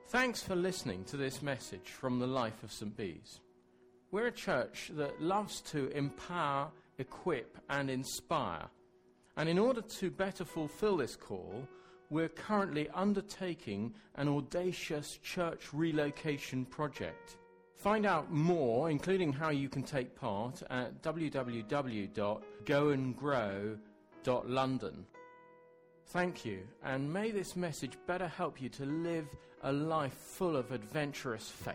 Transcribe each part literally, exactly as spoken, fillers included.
Thanks for listening to this message from the life of Saint Bees. We're a church that loves to empower, equip and inspire. And in order to better fulfill this call, we're currently undertaking an audacious church relocation project. Find out more, including how you can take part, at w w w dot go and grow dot london. Thank you, and may this message better help you to live a life full of adventurous faith.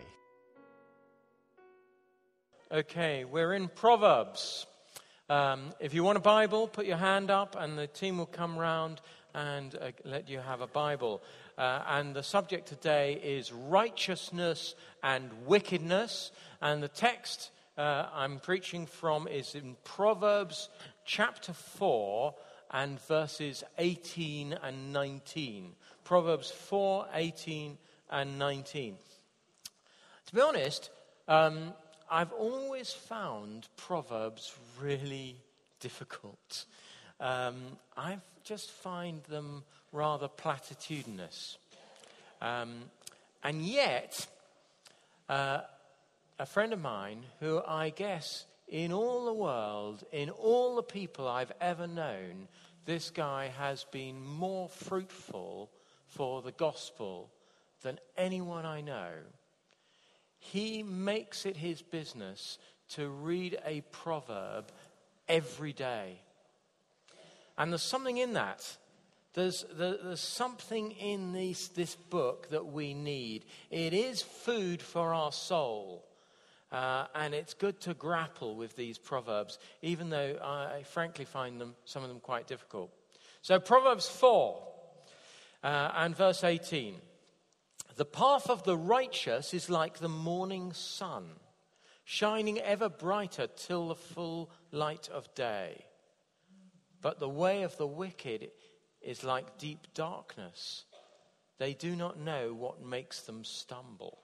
Okay, we're in Proverbs. Um, if you want a Bible, put your hand up and the team will come round and uh, let you have a Bible. Uh, and the subject today is righteousness and wickedness. And the text uh, I'm preaching from is in Proverbs chapter four and verses eighteen and nineteen. Proverbs four, eighteen and nineteen. To be honest, um, I've always found Proverbs really difficult. Um, I just find them rather platitudinous. Um, and yet, uh, a friend of mine who I guess in all the world, in all the people I've ever known, this guy has been more fruitful for the gospel than anyone I know. He makes it his business to read a proverb every day. And there's something in that. There's, there's something in this, this book that we need. It is food for our soul. Uh, and it's good to grapple with these proverbs, even though I, I frankly find them, some of them quite difficult. So Proverbs four uh, and verse eighteen. The path of the righteous is like the morning sun, shining ever brighter till the full light of day. But the way of the wicked is like deep darkness. They do not know what makes them stumble.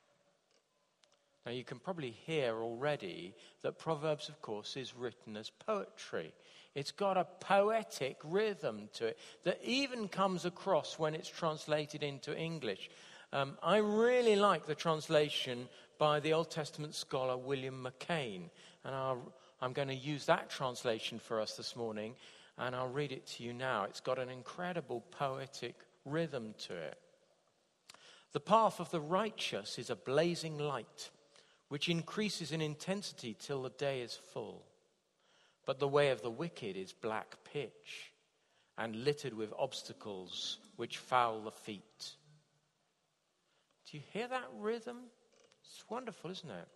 Now you can probably hear already that Proverbs, of course, is written as poetry. It's got a poetic rhythm to it that even comes across when it's translated into English. Um, I really like the translation by the Old Testament scholar William McCain. And I'll, I'm going to use that translation for us this morning, and I'll read it to you now. It's got an incredible poetic rhythm to it. The path of the righteous is a blazing light, which increases in intensity till the day is full. But the way of the wicked is black pitch, and littered with obstacles which foul the feet. Do you hear that rhythm? It's wonderful, isn't it?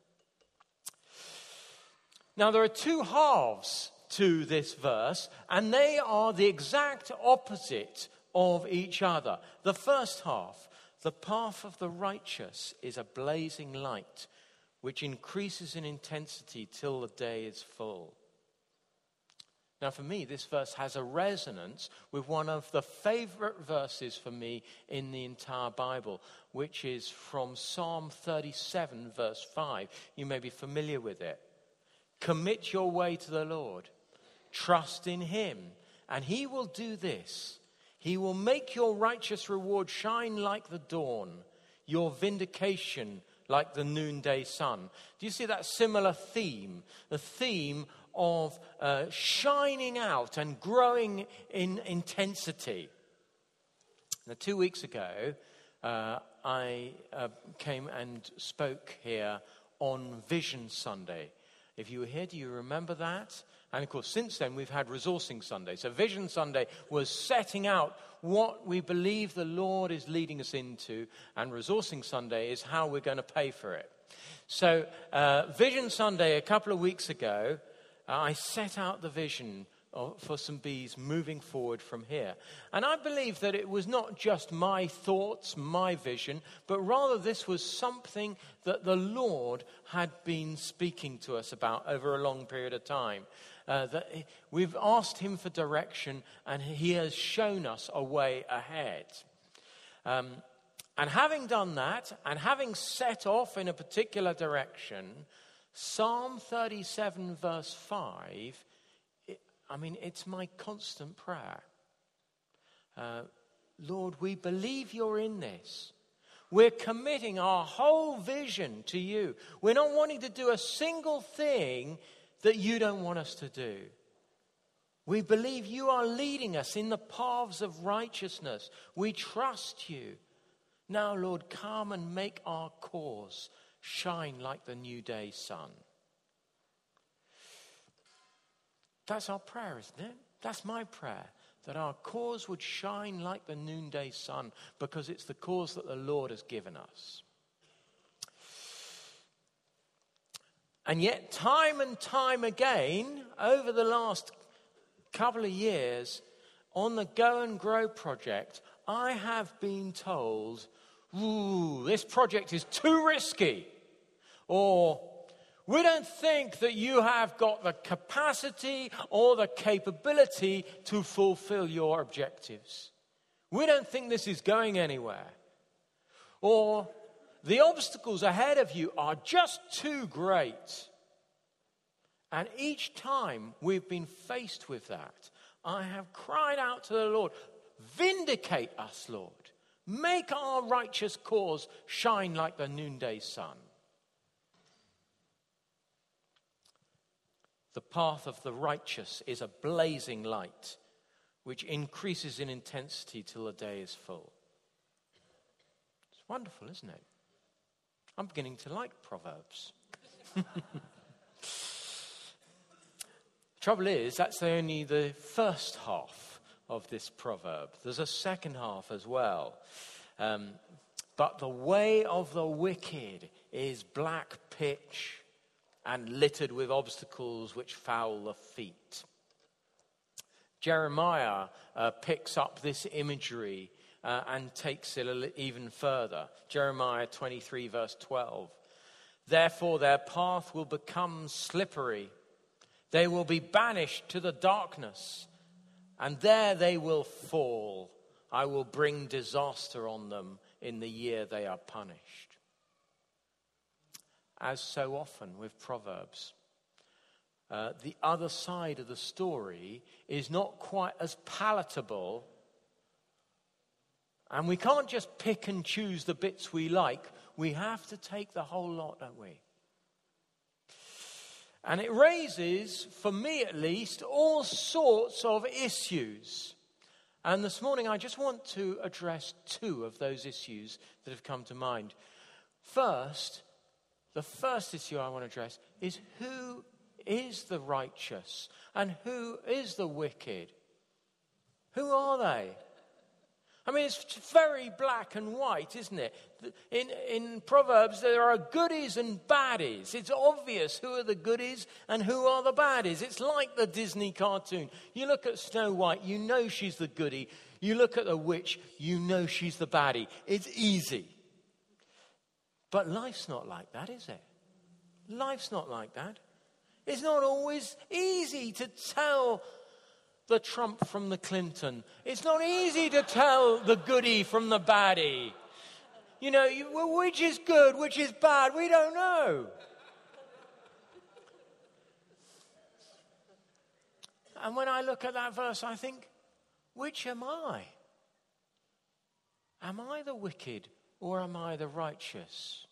Now, there are two halves to this verse, and they are the exact opposite of each other. The first half, the path of the righteous is a blazing light, which increases in intensity till the day is full. Now, for me, this verse has a resonance with one of the favorite verses for me in the entire Bible, which is from Psalm thirty-seven, verse five. You may be familiar with it. Commit your way to the Lord. Trust in him, and he will do this. He will make your righteous reward shine like the dawn, your vindication like the noonday sun. Do you see that similar theme? The theme of uh, shining out and growing in intensity. Now, two weeks ago, uh, I uh, came and spoke here on Vision Sunday. If you were here, do you remember that? And of course, since then, we've had Resourcing Sunday. So Vision Sunday was setting out what we believe the Lord is leading us into, and Resourcing Sunday is how we're going to pay for it. So uh, Vision Sunday, a couple of weeks ago, uh, I set out the vision of, for Saint Bees moving forward from here. And I believe that it was not just my thoughts, my vision, but rather this was something that the Lord had been speaking to us about over a long period of time. Uh, that we've asked him for direction, and he has shown us a way ahead. Um, and having done that, and having set off in a particular direction, Psalm thirty-seven verse five, it, I mean, it's my constant prayer. Uh, Lord, we believe you're in this. We're committing our whole vision to you. We're not wanting to do a single thing that you don't want us to do. We believe you are leading us in the paths of righteousness. We trust you. Now, Lord, come and make our cause shine like the new day sun. That's our prayer, isn't it? That's my prayer, that our cause would shine like the noonday sun, because it's the cause that the Lord has given us. And yet, time and time again, over the last couple of years, on the Go and Grow project, I have been told, ooh, this project is too risky. Or, we don't think that you have got the capacity or the capability to fulfill your objectives. We don't think this is going anywhere. Or, the obstacles ahead of you are just too great. And each time we've been faced with that, I have cried out to the Lord, vindicate us, Lord. Make our righteous cause shine like the noonday sun. The path of the righteous is a blazing light, which increases in intensity till the day is full. It's wonderful, isn't it? I'm beginning to like Proverbs. Trouble is, that's only the first half of this proverb. There's a second half as well. Um, but the way of the wicked is black pitch and littered with obstacles which foul the feet. Jeremiah uh, picks up this imagery uh, and takes it a li- even further. Jeremiah twenty-three verse twelve. Therefore their path will become slippery. They will be banished to the darkness, and there they will fall. I will bring disaster on them in the year they are punished. As so often with Proverbs, uh, the other side of the story is not quite as palatable, and we can't just pick and choose the bits we like. We have to take the whole lot, don't we? And it raises, for me at least, all sorts of issues. And this morning I just want to address two of those issues that have come to mind. First, the first issue I want to address is who is the righteous and who is the wicked? Who are they? I mean, it's very black and white, isn't it? In, in Proverbs, there are goodies and baddies. It's obvious who are the goodies and who are the baddies. It's like the Disney cartoon. You look at Snow White, you know she's the goodie. You look at the witch, you know she's the baddie. It's easy. But life's not like that, is it? Life's not like that. It's not always easy to tell the Trump from the Clinton. It's not easy to tell the goodie from the baddie. You know, you, which is good, which is bad, we don't know. And when I look at that verse, I think, which am I? Am I the wicked or am I the righteous?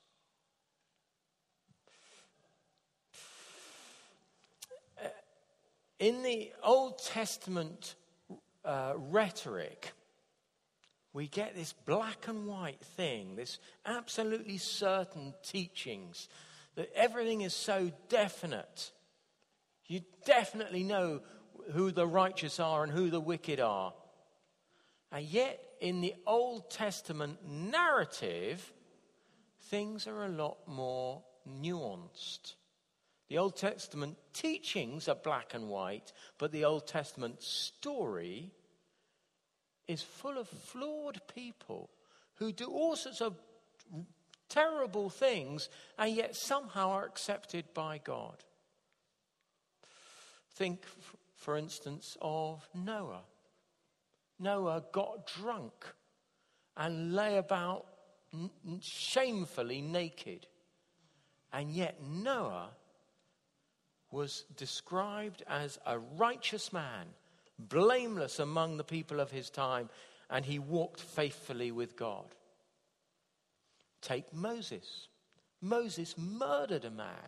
In the Old Testament uh, rhetoric, we get this black and white thing, this absolutely certain teachings, that everything is so definite. You definitely know who the righteous are and who the wicked are. And yet, in the Old Testament narrative, things are a lot more nuanced. The Old Testament teachings are black and white, but the Old Testament story is full of flawed people who do all sorts of terrible things and yet somehow are accepted by God. Think, for instance, of Noah. Noah got drunk and lay about shamefully naked. And yet Noah was described as a righteous man, blameless among the people of his time, and he walked faithfully with God. Take Moses. Moses murdered a man.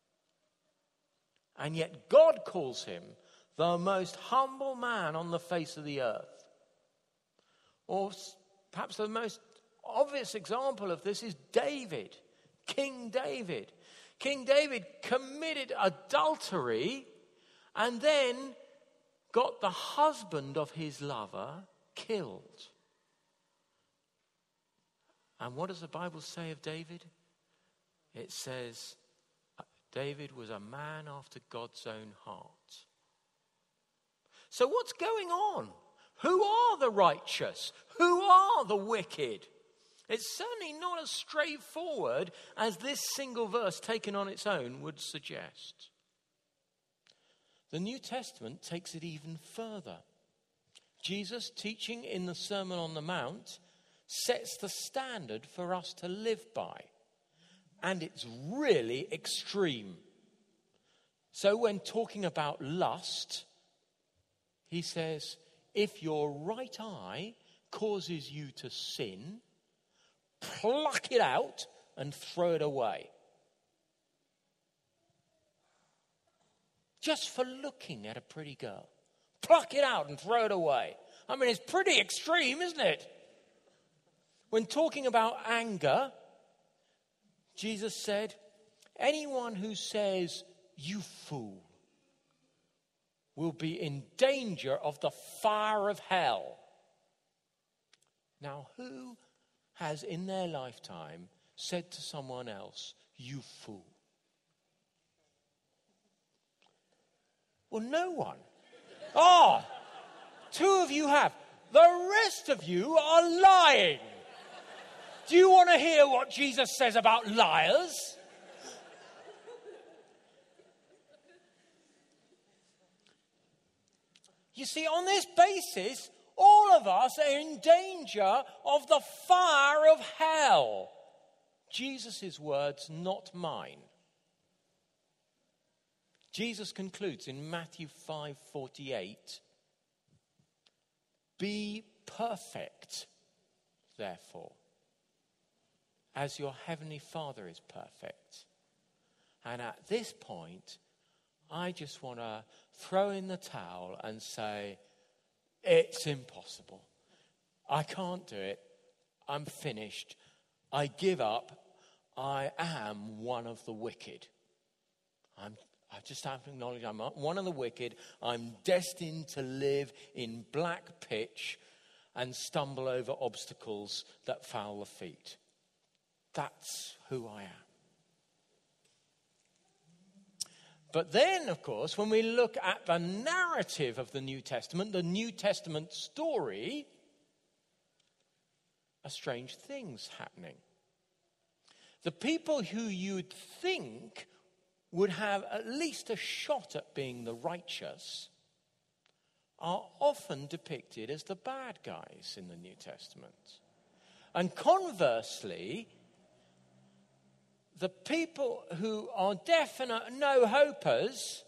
And yet God calls him the most humble man on the face of the earth. Or perhaps the most obvious example of this is David, King David. King David committed adultery and then got the husband of his lover killed. And what does the Bible say of David? It says, David was a man after God's own heart. So what's going on? Who are the righteous? Who are the wicked? It's certainly not as straightforward as this single verse taken on its own would suggest. The New Testament takes it even further. Jesus, teaching in the Sermon on the Mount, sets the standard for us to live by. And it's really extreme. So when talking about lust, he says, if your right eye causes you to sin, pluck it out and throw it away. Just for looking at a pretty girl. Pluck it out and throw it away. I mean, it's pretty extreme, isn't it? When talking about anger, Jesus said, anyone who says, you fool, will be in danger of the fire of hell. Now, who has in their lifetime said to someone else, you fool? Well, no one. Ah, oh, two of you have. The rest of you are lying. Do you want to hear what Jesus says about liars? You see, on this basis, all of us are in danger of the fire of hell. Jesus' words, not mine. Jesus concludes in Matthew five forty-eight, be perfect, therefore, as your heavenly Father is perfect. And at this point, I just want to throw in the towel and say, it's impossible. I can't do it. I'm finished. I give up. I am one of the wicked. I'm, I just have to acknowledge I'm one of the wicked. I'm destined to live in black pitch and stumble over obstacles that foul the feet. That's who I am. But then, of course, when we look at the narrative of the New Testament, the New Testament story, are strange things happening. The people who you'd think would have at least a shot at being the righteous are often depicted as the bad guys in the New Testament. And conversely, the people who are definite no-hopers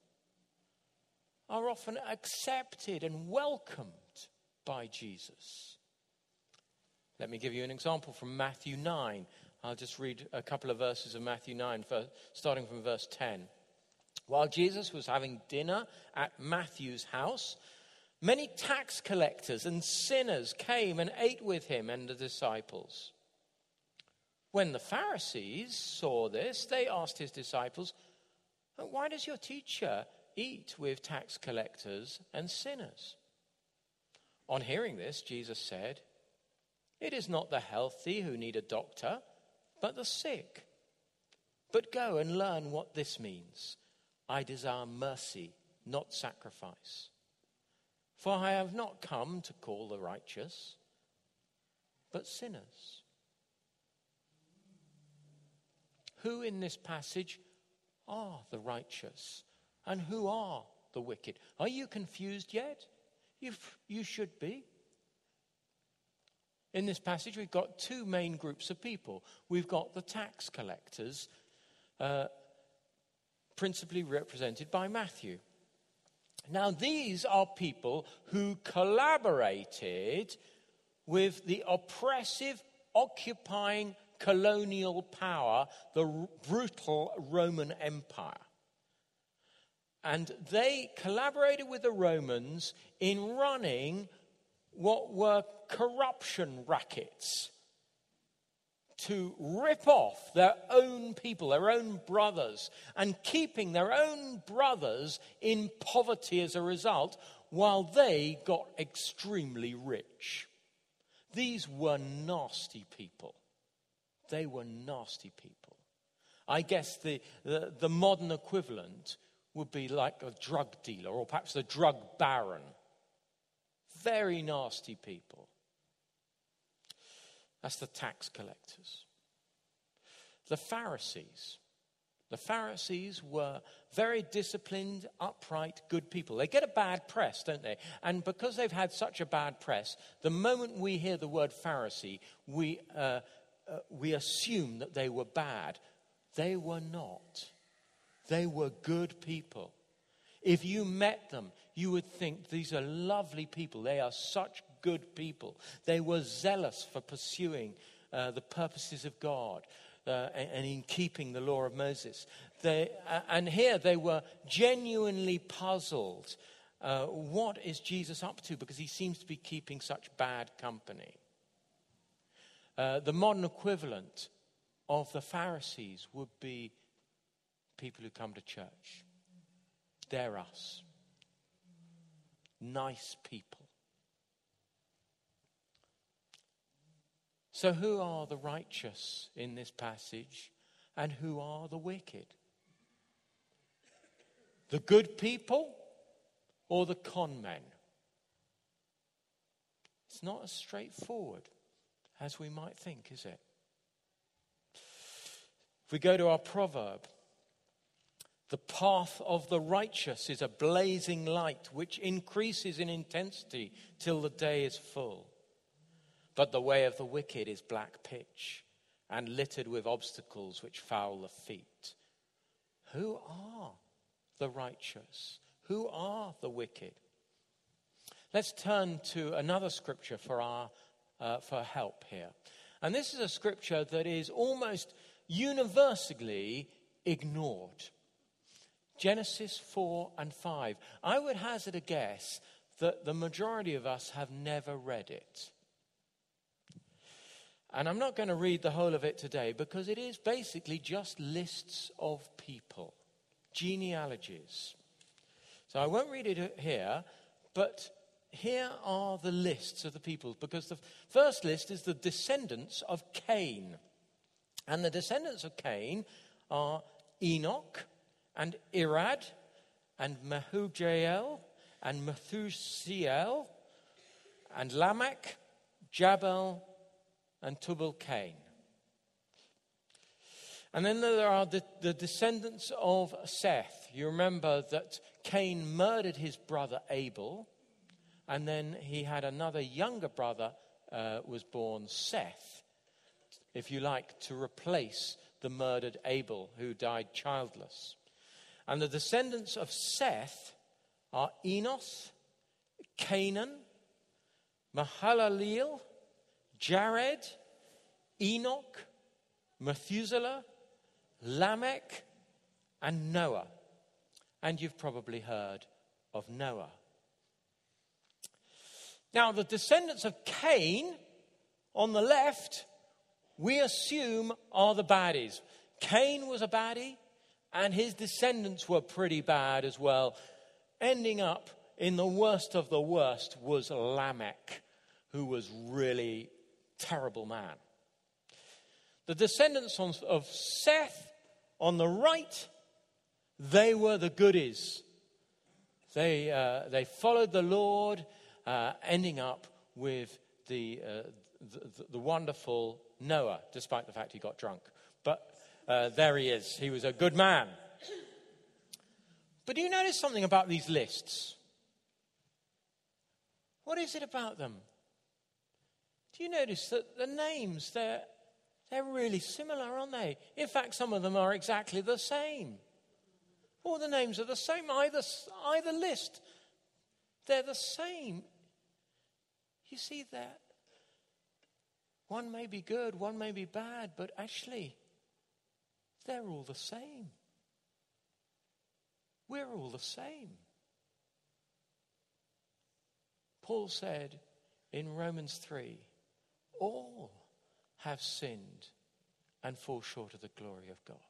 are often accepted and welcomed by Jesus. Let me give you an example from Matthew nine. I'll just read a couple of verses of Matthew nine, starting from verse ten. While Jesus was having dinner at Matthew's house, many tax collectors and sinners came and ate with him and the disciples. When the Pharisees saw this, they asked his disciples, why does your teacher eat with tax collectors and sinners? On hearing this, Jesus said, it is not the healthy who need a doctor, but the sick. But go and learn what this means. I desire mercy, not sacrifice. For I have not come to call the righteous, but sinners. Who in this passage are the righteous and who are the wicked? Are you confused yet? You've, you should be. In this passage, we've got two main groups of people. We've got the tax collectors, uh, principally represented by Matthew. Now, these are people who collaborated with the oppressive, occupying colonial power, the r- brutal Roman Empire. And they collaborated with the Romans in running what were corruption rackets to rip off their own people, their own brothers, and keeping their own brothers in poverty as a result, while they got extremely rich. These were nasty people. They were nasty people. I guess the, the, the modern equivalent would be like a drug dealer or perhaps a drug baron. Very nasty people. That's the tax collectors. The Pharisees. The Pharisees were very disciplined, upright, good people. They get a bad press, don't they? And because they've had such a bad press, the moment we hear the word Pharisee, we, uh, uh, we assume that they were bad. They were not. They were good people. If you met them, you would think these are lovely people. They are such good people. They were zealous for pursuing uh, the purposes of God uh, and, and in keeping the law of Moses. They, uh, and here they were genuinely puzzled. Uh, what is Jesus up to? Because he seems to be keeping such bad company. Uh, the modern equivalent of the Pharisees would be people who come to church. They're us. Nice people. So who are the righteous in this passage and who are the wicked? The good people or the con men? It's not as straightforward as we might think, is it? If we go to our proverb, the path of the righteous is a blazing light which increases in intensity till the day is full. But the way of the wicked is black pitch and littered with obstacles which foul the feet. Who are the righteous? Who are the wicked? Let's turn to another scripture for our uh, for help here. And this is a scripture that is almost universally ignored. Genesis four and five. I would hazard a guess that the majority of us have never read it. And I'm not going to read the whole of it today because it is basically just lists of people, genealogies. So I won't read it here, but here are the lists of the people, because the first list is the descendants of Cain. And the descendants of Cain are Enoch and Irad and Mehujael and Methusiel and Lamech, Jabal and Tubal-Cain. And then there are the, the descendants of Seth. You remember that Cain murdered his brother Abel, and then he had another younger brother uh, was born, Seth, if you like, to replace the murdered Abel, who died childless. And the descendants of Seth are Enos, Canaan, Mahalaleel, Jared, Enoch, Methuselah, Lamech, and Noah. And you've probably heard of Noah. Now, the descendants of Cain on the left, we assume are the baddies. Cain was a baddie, and his descendants were pretty bad as well. Ending up in the worst of the worst was Lamech, who was really terrible man. The descendants of Seth on the right, they were the goodies. They uh, they followed the Lord, uh, ending up with the, uh, the the wonderful Noah, despite the fact he got drunk. But uh, there he is. He was a good man. But do you notice something about these lists? What is it about them? Do you notice that the names, they're, they're really similar, aren't they? In fact, some of them are exactly the same. All the names are the same, either, either list. They're the same. You see that? One may be good, one may be bad, but actually, they're all the same. We're all the same. Paul said in Romans three, all have sinned and fall short of the glory of God.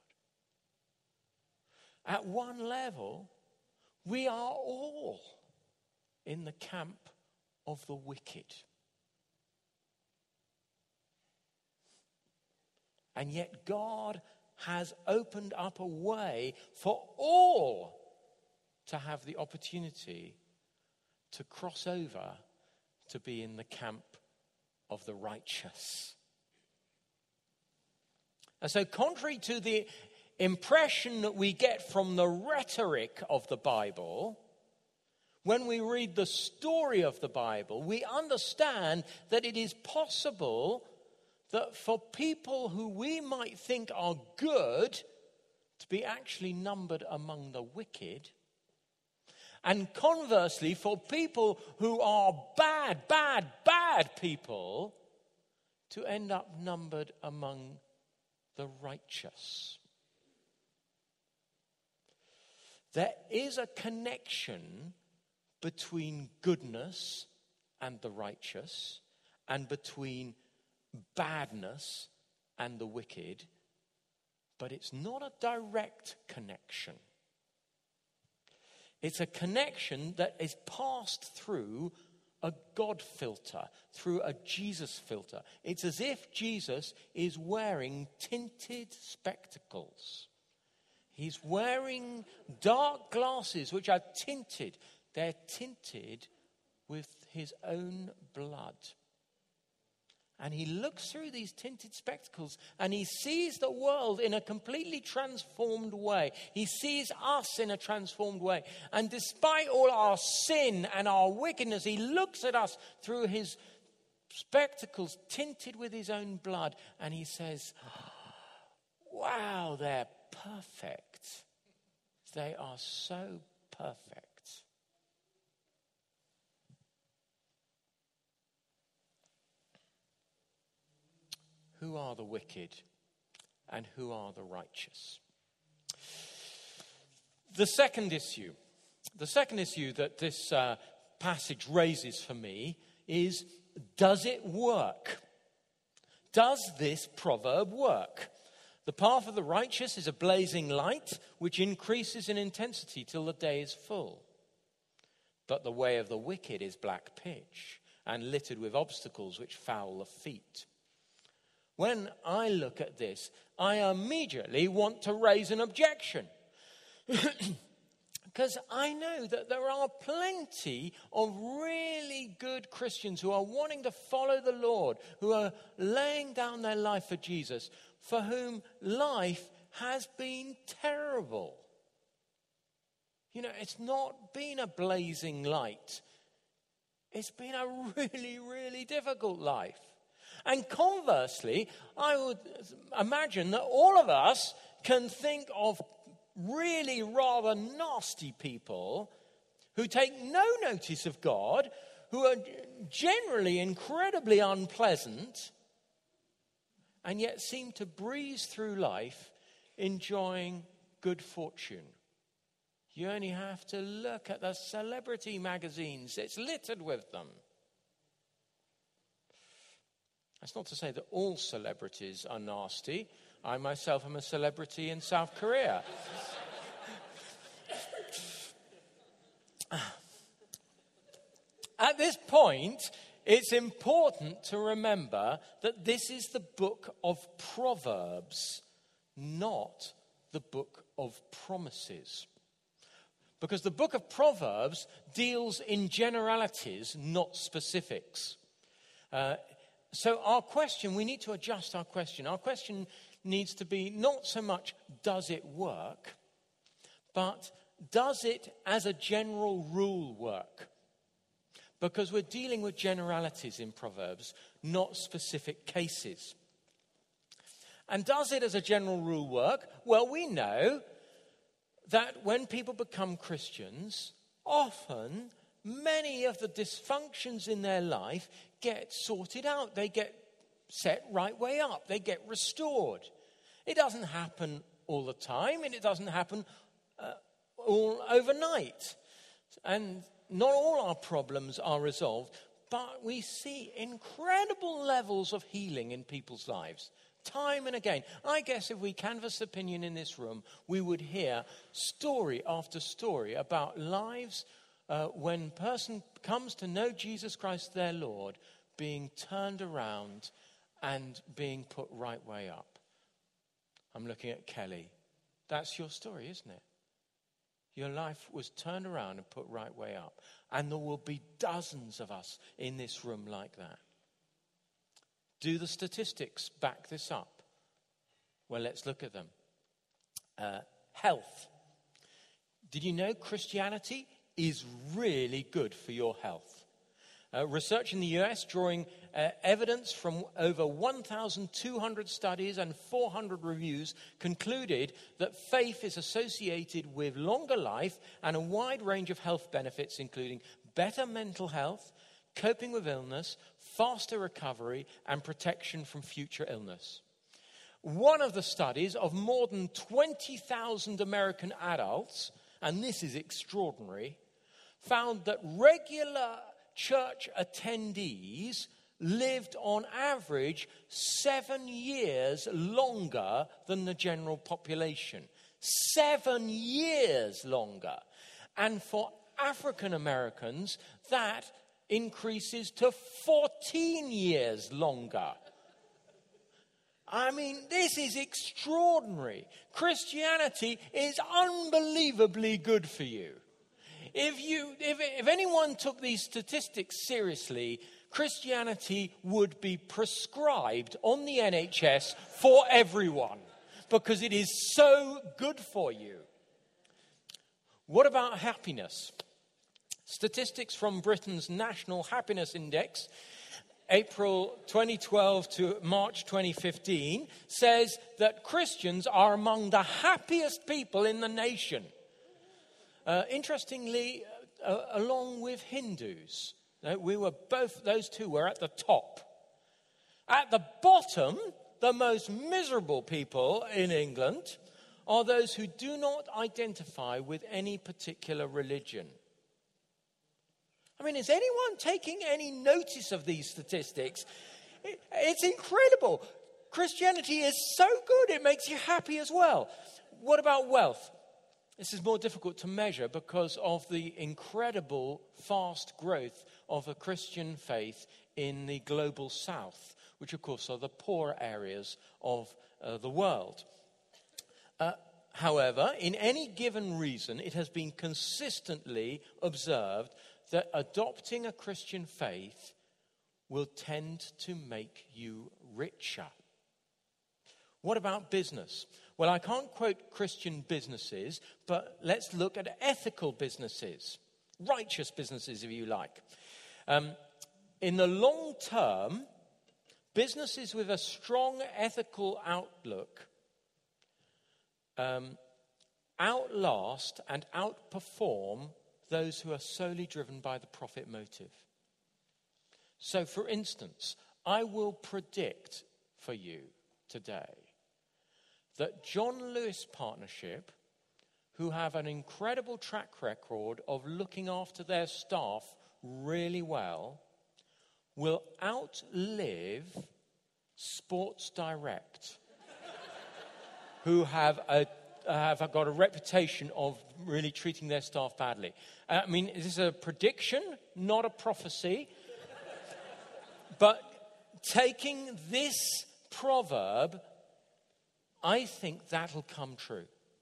At one level, we are all in the camp of the wicked. And yet God has opened up a way for all to have the opportunity to cross over to be in the camp of the righteous. And so contrary to the impression that we get from the rhetoric of the Bible, when we read the story of the Bible, we understand that it is possible that for people who we might think are good to be actually numbered among the wicked, and conversely, for people who are bad, bad, bad people to end up numbered among the righteous. There is a connection between goodness and the righteous, and between badness and the wicked, but it's not a direct connection. It's a connection that is passed through a God filter, through a Jesus filter. It's as if Jesus is wearing tinted spectacles. He's wearing dark glasses which are tinted. They're tinted with his own blood. And he looks through these tinted spectacles and he sees the world in a completely transformed way. He sees us in a transformed way. And despite all our sin and our wickedness, he looks at us through his spectacles tinted with his own blood. And he says, wow, they're perfect. They are so perfect. Who are the wicked and who are the righteous? The second issue, the second issue that this uh, passage raises for me is, does it work? Does this proverb work? The path of the righteous is a blazing light, which increases in intensity till the day is full. But the way of the wicked is black pitch, and littered with obstacles which foul the feet. When I look at this, I immediately want to raise an objection. Because I know that there are plenty of really good Christians who are wanting to follow the Lord, who are laying down their life for Jesus, for whom life has been terrible. You know, it's not been a blazing light. It's been a really, really difficult life. And conversely, I would imagine that all of us can think of really rather nasty people who take no notice of God, who are generally incredibly unpleasant, and yet seem to breeze through life enjoying good fortune. You only have to look at the celebrity magazines. It's littered with them. That's not to say that all celebrities are nasty. I myself am a celebrity in South Korea. At this point, it's important to remember that this is the book of Proverbs, not the book of promises. Because the book of Proverbs deals in generalities, not specifics. Uh, So our question, we need to adjust our question. Our question needs to be not so much, does it work? But does it, as a general rule, work? Because we're dealing with generalities in Proverbs, not specific cases. And does it, as a general rule, work? Well, we know that when people become Christians, often many of the dysfunctions in their life get sorted out. They get set right way up. They get restored. It doesn't happen all the time, and it doesn't happen uh, all overnight. And not all our problems are resolved, but we see incredible levels of healing in people's lives, time and again. I guess if we canvassed opinion in this room, we would hear story after story about lives uh, when a person comes to know Jesus Christ, their Lord, being turned around and being put right way up. I'm looking at Kelly. That's your story, isn't it? Your life was turned around and put right way up. And there will be dozens of us in this room like that. Do the statistics back this up? Well, let's look at them. Uh, health. Did you know Christianity is really good for your health? Uh, research in the U S, drawing uh, evidence from over one thousand two hundred studies and four hundred reviews, concluded that faith is associated with longer life and a wide range of health benefits, including better mental health, coping with illness, faster recovery, and protection from future illness. One of the studies of more than twenty thousand American adults, and this is extraordinary, found that regular church attendees lived on average seven years longer than the general population. Seven years longer. And for African Americans, that increases to fourteen years longer. I mean, this is extraordinary. Christianity is unbelievably good for you. If you, if, if anyone took these statistics seriously, Christianity would be prescribed on the N H S for everyone because it is so good for you. What about happiness? Statistics from Britain's National Happiness Index, April twenty twelve to March twenty fifteen, says that Christians are among the happiest people in the nation. Uh, interestingly, uh, along with Hindus, uh, we were both, those two were at the top. At the bottom, the most miserable people in England are those who do not identify with any particular religion. I mean, is anyone taking any notice of these statistics? It, it's incredible. Christianity is so good, it makes you happy as well. What about wealth? This is more difficult to measure because of the incredible fast growth of a Christian faith in the global south, which of course are the poorer areas of uh, the world. Uh, however, in any given reason, it has been consistently observed that adopting a Christian faith will tend to make you richer. What about business? Well, I can't quote Christian businesses, but let's look at ethical businesses, righteous businesses, if you like. Um, in the long term, businesses with a strong ethical outlook um, outlast and outperform those who are solely driven by the profit motive. So, for instance, I will predict for you today that John Lewis Partnership, who have an incredible track record of looking after their staff really well, will outlive Sports Direct, who have a have got a reputation of really treating their staff badly. Uh, I mean, this is a prediction, not a prophecy. But taking this proverb, I think that'll come true.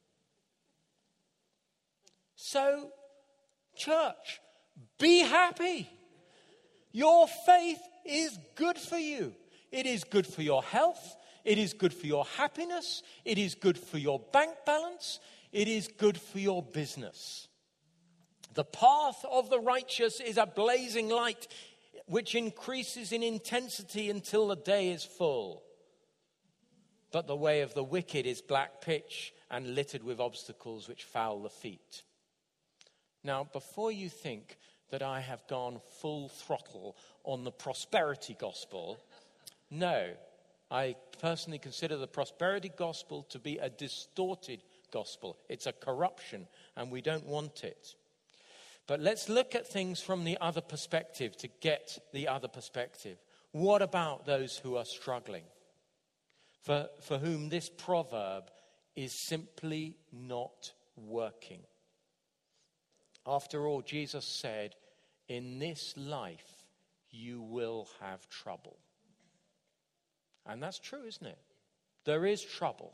So, church, be happy. Your faith is good for you. It is good for your health. It is good for your happiness. It is good for your bank balance. It is good for your business. The path of the righteous is a blazing light, which increases in intensity until the day is full. But the way of the wicked is black pitch and littered with obstacles which foul the feet. Now, before you think that I have gone full throttle on the prosperity gospel, No, I personally consider the prosperity gospel to be a distorted gospel. It's a corruption, and we don't want it. But let's look at things from the other perspective to get the other perspective. What about those who are struggling? For, for whom this proverb is simply not working. After all, Jesus said, in this life you will have trouble. And that's true, isn't it? There is trouble.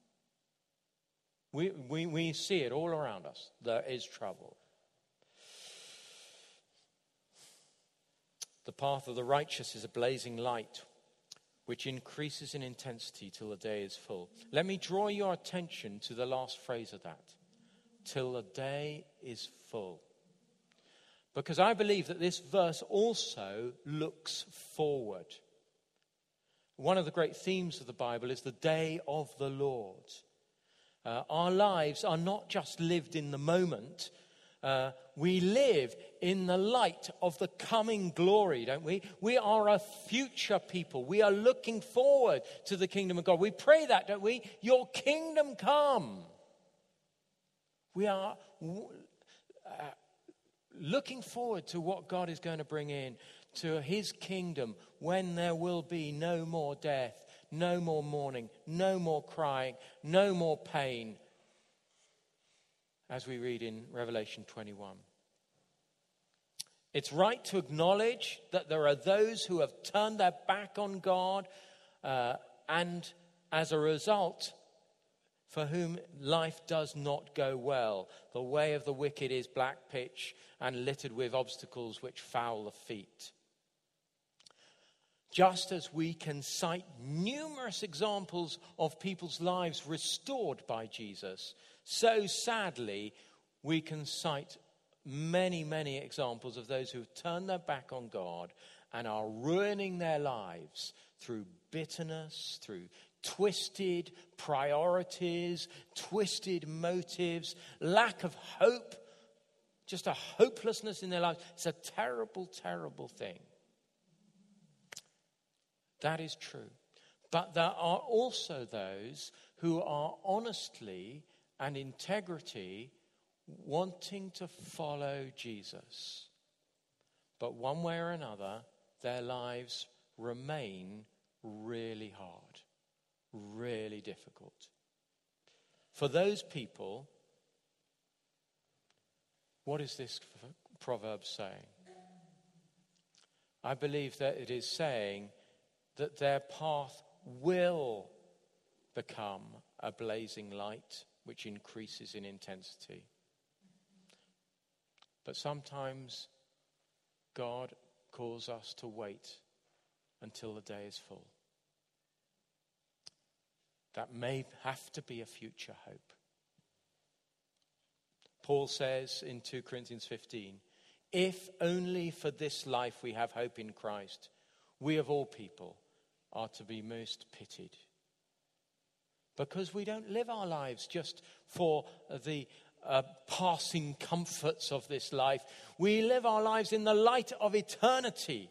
We, we, we see it all around us. There is trouble. The path of the righteous is a blazing light, which increases in intensity till the day is full. Let me draw your attention to the last phrase of that. Till the day is full. Because I believe that this verse also looks forward. One of the great themes of the Bible is the day of the Lord. Uh, our lives are not just lived in the moment. Uh, we live in the light of the coming glory, don't we? We are a future people. We are looking forward to the kingdom of God. We pray that, don't we? Your kingdom come. We are uh, looking forward to what God is going to bring in, to his kingdom, when there will be no more death, no more mourning, no more crying, no more pain, as we read in Revelation twenty-one. It's right to acknowledge that there are those who have turned their back on God, uh, and as a result, for whom life does not go well. The way of the wicked is black pitch and littered with obstacles which foul the feet. Just as we can cite numerous examples of people's lives restored by Jesus, so sadly we can cite many, many examples of those who have turned their back on God and are ruining their lives through bitterness, through twisted priorities, twisted motives, lack of hope, just a hopelessness in their lives. It's a terrible, terrible thing. That is true. But there are also those who are honestly and integrity wanting to follow Jesus. But one way or another, their lives remain really hard, really difficult. For those people, what is this proverb saying? I believe that it is saying that their path will become a blazing light which increases in intensity. But sometimes God calls us to wait until the day is full. That may have to be a future hope. Paul says in two Corinthians fifteen, if only for this life we have hope in Christ, we of all people are to be most pitied. Because we don't live our lives just for the uh, passing comforts of this life. We live our lives in the light of eternity.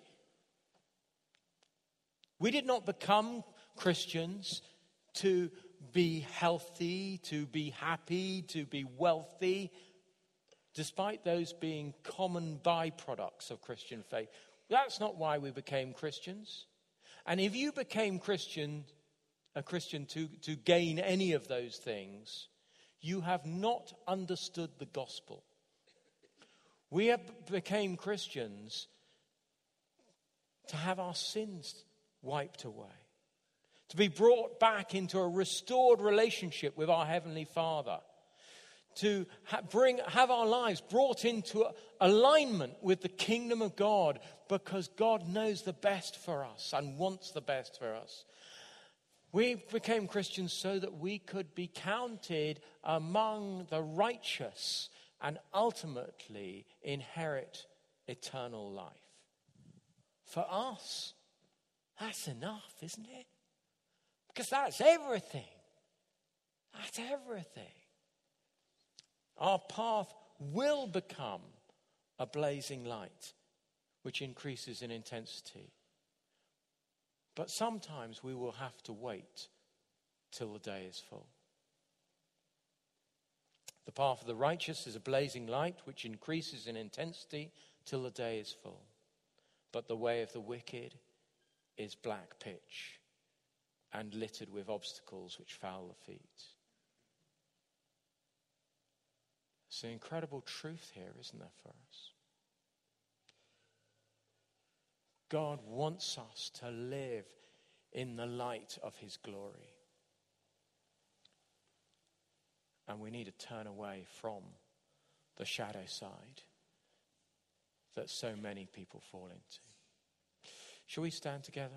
We did not become Christians to be healthy, to be happy, to be wealthy, despite those being common byproducts of Christian faith. That's not why we became Christians. And if you became Christian, a Christian to, to gain any of those things, you have not understood the gospel. We have became Christians to have our sins wiped away, to be brought back into a restored relationship with our Heavenly Father, to ha- bring have our lives brought into a, alignment with the kingdom of God, because God knows the best for us and wants the best for us. We became Christians so that we could be counted among the righteous and ultimately inherit eternal life. For us, that's enough, isn't it? Because that's everything. That's everything. Our path will become a blazing light, which increases in intensity. But sometimes we will have to wait till the day is full. The path of the righteous is a blazing light which increases in intensity till the day is full. But the way of the wicked is black pitch and littered with obstacles which foul the feet. It's an incredible truth here, isn't there, for us? God wants us to live in the light of his glory. And we need to turn away from the shadow side that so many people fall into. Shall we stand together?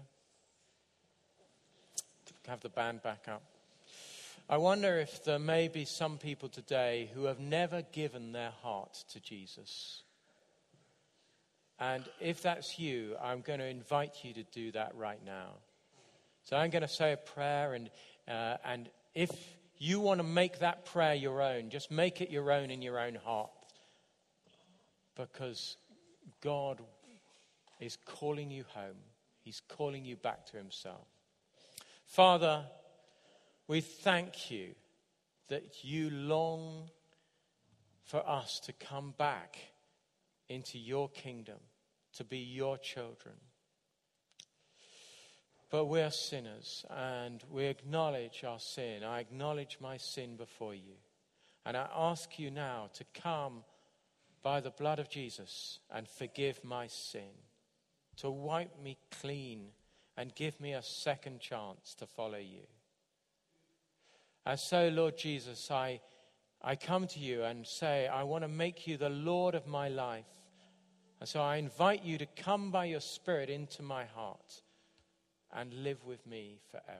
Have the band back up. I wonder if there may be some people today who have never given their heart to Jesus. And if that's you, I'm going to invite you to do that right now. So I'm going to say a prayer, and uh, and if you want to make that prayer your own, just make it your own in your own heart. Because God is calling you home. He's calling you back to himself. Father, we thank you that you long for us to come back into your kingdom, to be your children. But we're sinners, and we acknowledge our sin. I acknowledge my sin before you. And I ask you now to come by the blood of Jesus and forgive my sin, to wipe me clean and give me a second chance to follow you. And so, Lord Jesus, I, I come to you and say, I want to make you the Lord of my life. And so I invite you to come by your Spirit into my heart and live with me forever.